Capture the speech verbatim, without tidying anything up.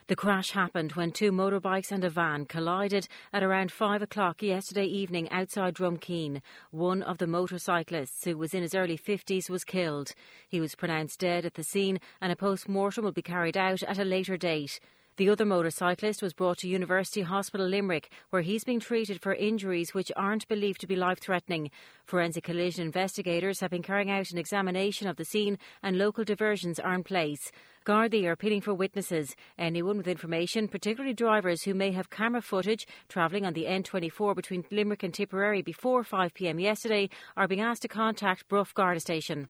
The crash happened when two motorbikes and a van collided at around five o'clock yesterday evening outside Drumkeen. One of the motorcyclists, who was in his early fifties, was killed. He was pronounced dead at the scene and a post-mortem will be carried out at a later date. The other motorcyclist was brought to University Hospital Limerick, where he's being treated for injuries which aren't believed to be life-threatening. Forensic collision investigators have been carrying out an examination of the scene and local diversions are in place. Gardaí are appealing for witnesses. Anyone with information, particularly drivers who may have camera footage travelling on the N twenty-four between Limerick and Tipperary before five p m yesterday, are being asked to contact Bruff Garda Station.